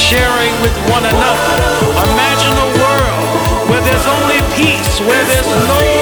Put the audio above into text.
sharing with one another. Imagine a world where there's only peace, where there's no